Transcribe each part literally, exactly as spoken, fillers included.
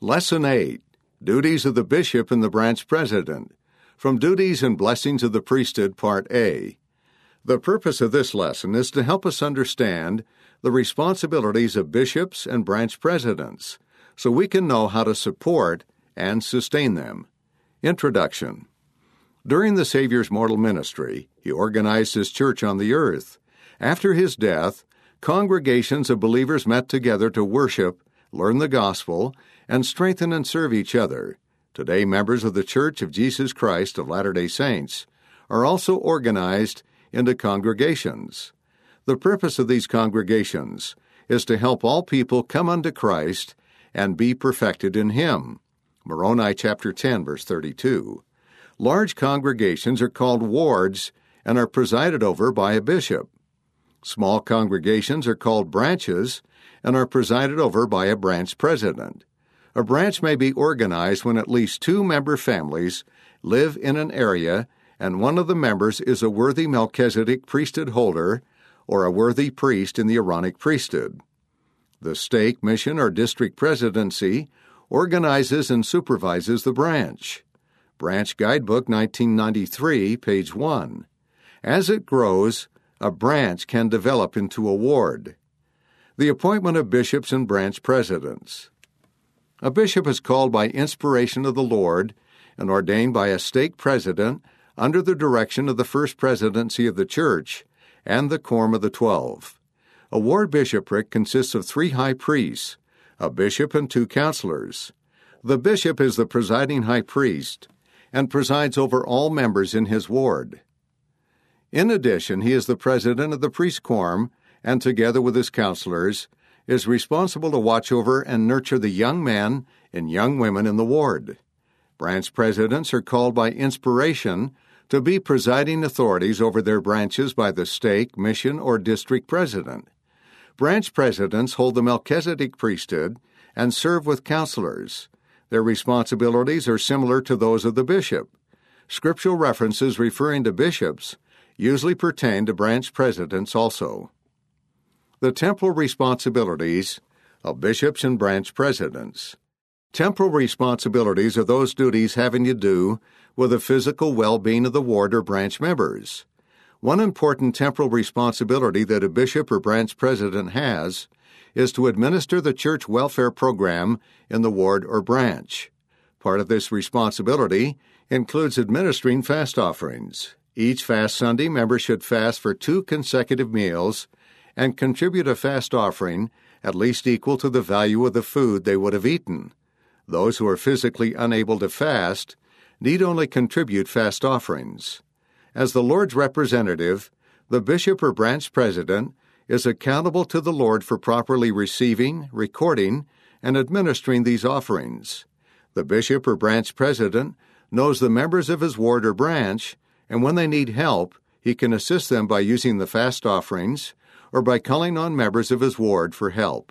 Lesson eight. Duties of the Bishop and the Branch President. From Duties and Blessings of the Priesthood, Part A. The purpose of this lesson is to help us understand the responsibilities of bishops and branch presidents, so we can know how to support and sustain them. Introduction. During the Savior's mortal ministry, he organized his church on the earth. After his death, congregations of believers met together to worship, learn the gospel, and strengthen and serve each other. Today, members of the Church of Jesus Christ of Latter-day Saints are also organized into congregations. The purpose of these congregations is to help all people come unto Christ and be perfected in Him. Moroni chapter ten, verse thirty-two. Large congregations are called wards and are presided over by a bishop. Small congregations are called branches and are presided over by a branch president. A branch may be organized when at least two member families live in an area and one of the members is a worthy Melchizedek priesthood holder or a worthy priest in the Aaronic priesthood. The stake, mission, or district presidency organizes and supervises the branch. Branch Guidebook, nineteen ninety-three, page one. As it grows, a branch can develop into a ward. The appointment of bishops and branch presidents. A bishop is called by inspiration of the Lord and ordained by a stake president under the direction of the first presidency of the church and the quorum of the twelve. A ward bishopric consists of three high priests, a bishop and two counselors. The bishop is the presiding high priest and presides over all members in his ward. In addition, he is the president of the priest quorum and, together with his counselors, is responsible to watch over and nurture the young men and young women in the ward. Branch presidents are called by inspiration to be presiding authorities over their branches by the stake, mission, or district president. Branch presidents hold the Melchizedek priesthood and serve with counselors. Their responsibilities are similar to those of the bishop. Scriptural references referring to bishops usually pertain to branch presidents also. The temporal responsibilities of bishops and branch presidents. Temporal responsibilities are those duties having to do with the physical well-being of the ward or branch members. One important temporal responsibility that a bishop or branch president has is to administer the church welfare program in the ward or branch. Part of this responsibility includes administering fast offerings. Each fast Sunday, members should fast for two consecutive meals and contribute a fast offering at least equal to the value of the food they would have eaten. Those who are physically unable to fast need only contribute fast offerings. As the Lord's representative, the bishop or branch president is accountable to the Lord for properly receiving, recording, and administering these offerings. The bishop or branch president knows the members of his ward or branch, and when they need help, he can assist them by using the fast offerings or by calling on members of his ward for help.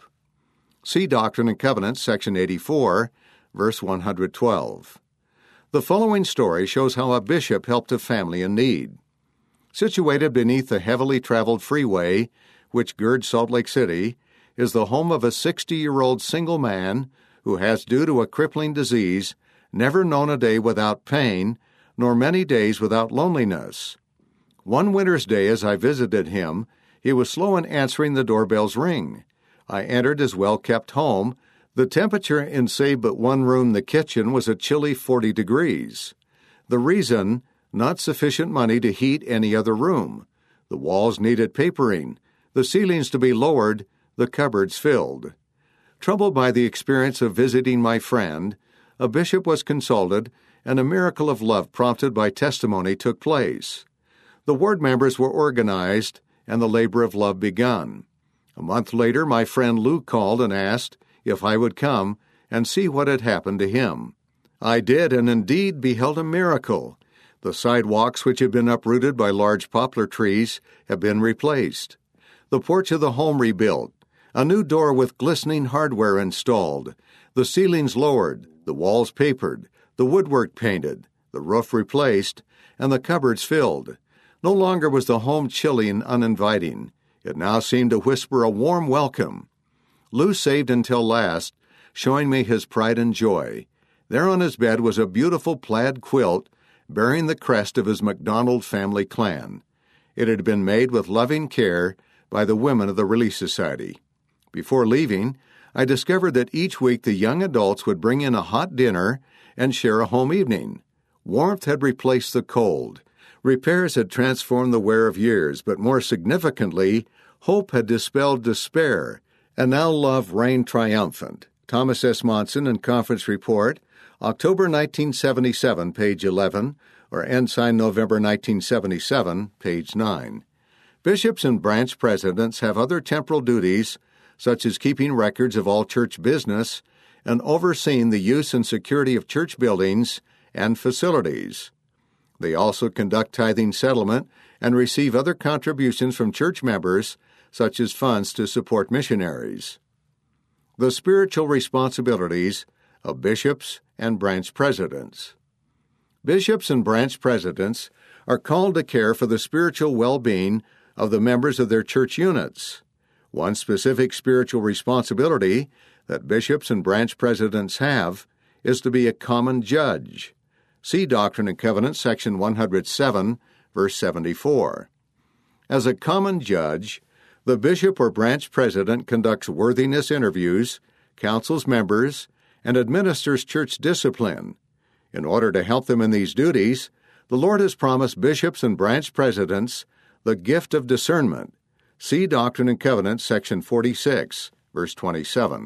See Doctrine and Covenants, section eighty-four, verse one hundred twelve. The following story shows how a bishop helped a family in need. Situated beneath the heavily traveled freeway, which girds Salt Lake City, is the home of a sixty-year-old single man who has, due to a crippling disease, never known a day without pain, nor many days without loneliness. One winter's day as I visited him, he was slow in answering the doorbell's ring. I entered his well-kept home. The temperature in save but one room, the kitchen, was a chilly forty degrees. The reason, not sufficient money to heat any other room. The walls needed papering, the ceilings to be lowered, the cupboards filled. Troubled by the experience of visiting my friend, a bishop was consulted, and a miracle of love prompted by testimony took place. The ward members were organized, and the labor of love begun. A month later, my friend Lou called and asked if I would come and see what had happened to him. I did, and indeed beheld a miracle. The sidewalks, which had been uprooted by large poplar trees, have been replaced. The porch of the home rebuilt, a new door with glistening hardware installed, the ceilings lowered, the walls papered, the woodwork painted, the roof replaced, and the cupboards filled. No longer was the home chilly and uninviting. It now seemed to whisper a warm welcome. Lou saved until last showing me his pride and joy. There on his bed was a beautiful plaid quilt bearing the crest of his MacDonald family clan. It had been made with loving care by the women of the Relief Society. Before leaving, I discovered that each week the young adults would bring in a hot dinner and share a home evening. Warmth had replaced the cold. Repairs had transformed the wear of years, but more significantly, hope had dispelled despair, and now love reigned triumphant. Thomas S. Monson in Conference Report, October nineteen seventy-seven, page eleven, or Ensign November nineteen seventy-seven, page nine. Bishops and branch presidents have other temporal duties, such as keeping records of all church business and overseeing the use and security of church buildings and facilities. They also conduct tithing settlement and receive other contributions from church members, such as funds to support missionaries. The spiritual responsibilities of bishops and branch presidents. Bishops and branch presidents are called to care for the spiritual well-being of the members of their church units. One specific spiritual responsibility that bishops and branch presidents have is to be a common judge. See Doctrine and Covenants, section one hundred seven, verse seventy-four. As a common judge, the bishop or branch president conducts worthiness interviews, counsels members, and administers church discipline. In order to help them in these duties, the Lord has promised bishops and branch presidents the gift of discernment. See Doctrine and Covenants, section forty-six, verse twenty-seven.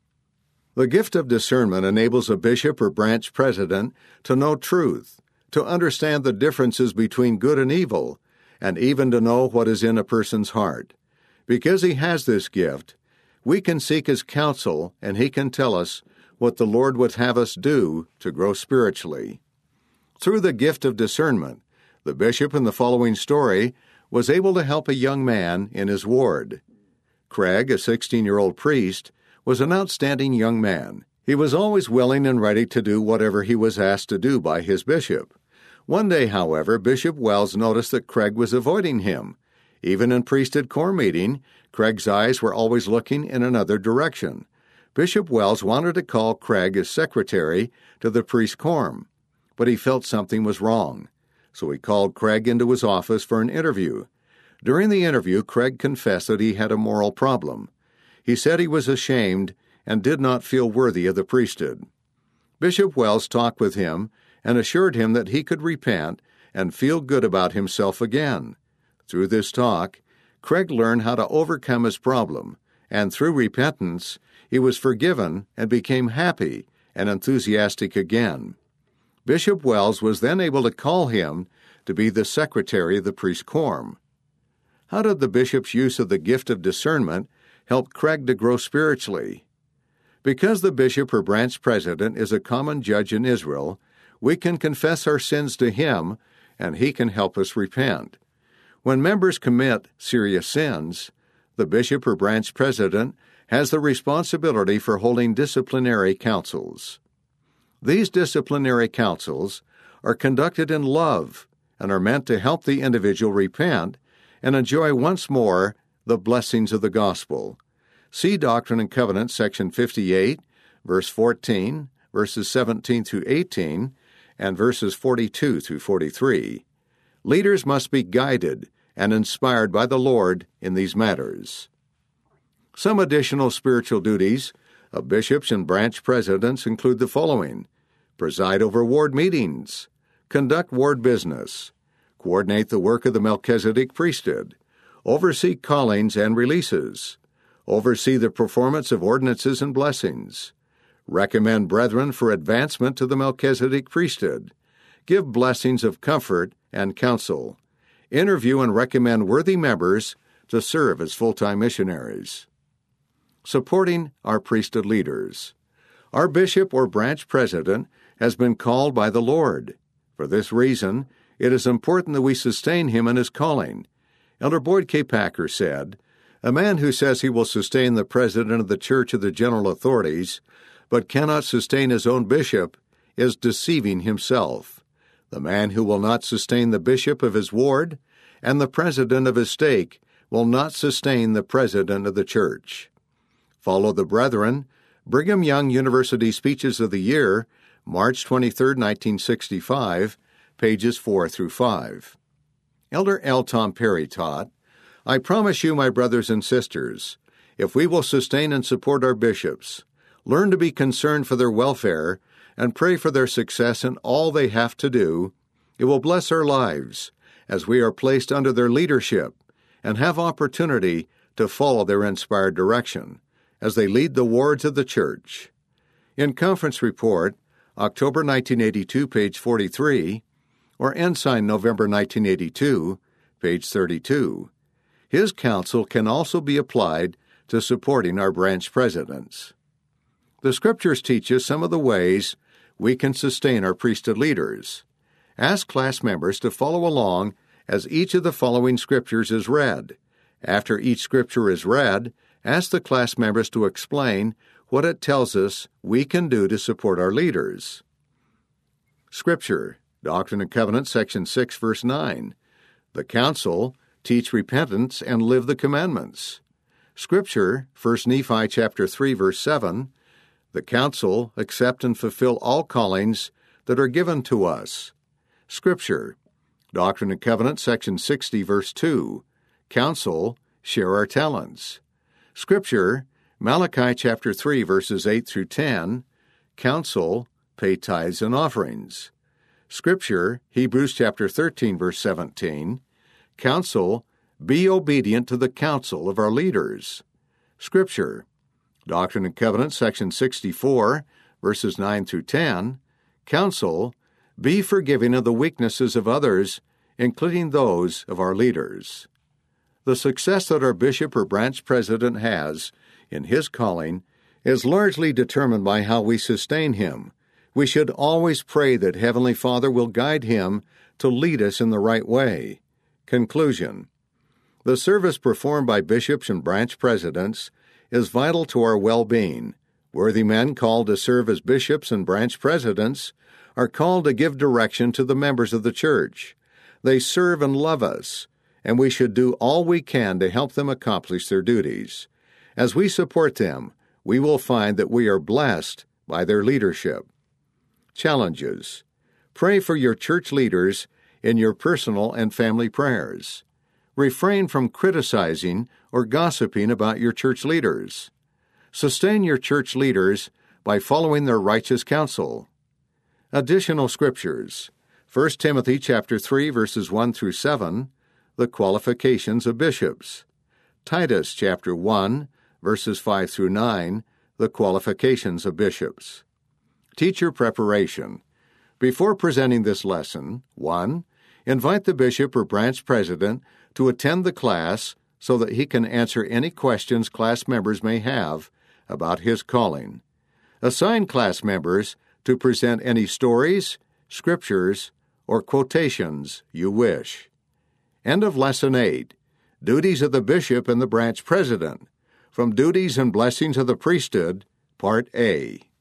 The gift of discernment enables a bishop or branch president to know truth, to understand the differences between good and evil, and even to know what is in a person's heart. Because he has this gift, we can seek his counsel, and he can tell us what the Lord would have us do to grow spiritually. Through the gift of discernment, the bishop in the following story was able to help a young man in his ward. Craig, a sixteen-year-old priest, was an outstanding young man. He was always willing and ready to do whatever he was asked to do by his bishop. One day, however, Bishop Wells noticed that Craig was avoiding him. Even in priesthood quorum meeting, Craig's eyes were always looking in another direction. Bishop Wells wanted to call Craig as secretary to the priest quorum, but he felt something was wrong. So he called Craig into his office for an interview. During the interview, Craig confessed that he had a moral problem. He said he was ashamed and did not feel worthy of the priesthood. Bishop Wells talked with him and assured him that he could repent and feel good about himself again. Through this talk, Craig learned how to overcome his problem, and through repentance, he was forgiven and became happy and enthusiastic again. Bishop Wells was then able to call him to be the secretary of the priest quorum. How did the bishop's use of the gift of discernment help Craig to grow spiritually? Because the bishop or branch president is a common judge in Israel, we can confess our sins to him, and he can help us repent. When members commit serious sins, the bishop or branch president has the responsibility for holding disciplinary councils. These disciplinary councils are conducted in love and are meant to help the individual repent and enjoy once more the blessings of the gospel. See Doctrine and Covenants, section fifty-eight, verse fourteen, verses seventeen through eighteen, and verses forty-two through forty-three. Leaders must be guided and inspired by the Lord in these matters. Some additional spiritual duties of bishops and branch presidents include the following: preside over ward meetings, conduct ward business, coordinate the work of the Melchizedek priesthood, oversee callings and releases, oversee the performance of ordinances and blessings, recommend brethren for advancement to the Melchizedek priesthood, give blessings of comfort and counsel, interview and recommend worthy members to serve as full-time missionaries. Supporting our priesthood leaders. Our bishop or branch president has been called by the Lord. For this reason, it is important that we sustain him in his calling. Elder Boyd K. Packer said, "A man who says he will sustain the president of the church or the general authorities, but cannot sustain his own bishop, is deceiving himself. The man who will not sustain the bishop of his ward and the president of his stake will not sustain the president of the church. Follow the brethren, Brigham Young University Speeches of the Year, March twenty-third, nineteen sixty-five, pages four through five. Elder L. Tom Perry taught, "I promise you, my brothers and sisters, if we will sustain and support our bishops, learn to be concerned for their welfare, and pray for their success in all they have to do, it will bless our lives as we are placed under their leadership and have opportunity to follow their inspired direction as they lead the wards of the church." In Conference Report, October nineteen eighty-two, page forty-three, or Ensign, November nineteen eighty-two, page thirty-two. His counsel can also be applied to supporting our branch presidents. The Scriptures teach us some of the ways we can sustain our priesthood leaders. Ask class members to follow along as each of the following Scriptures is read. After each Scripture is read, ask the class members to explain what it tells us we can do to support our leaders. Scripture, Doctrine and Covenants, section six, verse nine. The council, teach repentance and live the commandments. Scripture, First Nephi chapter three, verse seven. The council, accept and fulfill all callings that are given to us. Scripture, Doctrine and Covenants, section sixty, verse two. Council, share our talents. Scripture, Malachi chapter three, verses eight through ten. Council, pay tithes and offerings. Scripture, Hebrews chapter thirteen, verse seventeen. Counsel, be obedient to the counsel of our leaders. Scripture, Doctrine and Covenants, section sixty-four, verses nine through ten. Counsel, be forgiving of the weaknesses of others, including those of our leaders. The success that our bishop or branch president has in his calling is largely determined by how we sustain him. We should always pray that Heavenly Father will guide him to lead us in the right way. Conclusion. The service performed by bishops and branch presidents is vital to our well-being. Worthy men called to serve as bishops and branch presidents are called to give direction to the members of the church. They serve and love us, and we should do all we can to help them accomplish their duties. As we support them, we will find that we are blessed by their leadership. Challenges. Pray for your church leaders in your personal and family prayers. Refrain from criticizing or gossiping about your church leaders. Sustain your church leaders by following their righteous counsel. Additional scriptures. First Timothy chapter three, verses one through seven, the qualifications of bishops. Titus chapter one, verses five through nine, the qualifications of bishops. Teacher preparation. Before presenting this lesson, one. Invite the bishop or branch president to attend the class so that he can answer any questions class members may have about his calling. Assign class members to present any stories, scriptures, or quotations you wish. End of Lesson eight. Duties of the Bishop and the Branch President. From Duties and Blessings of the Priesthood, Part A.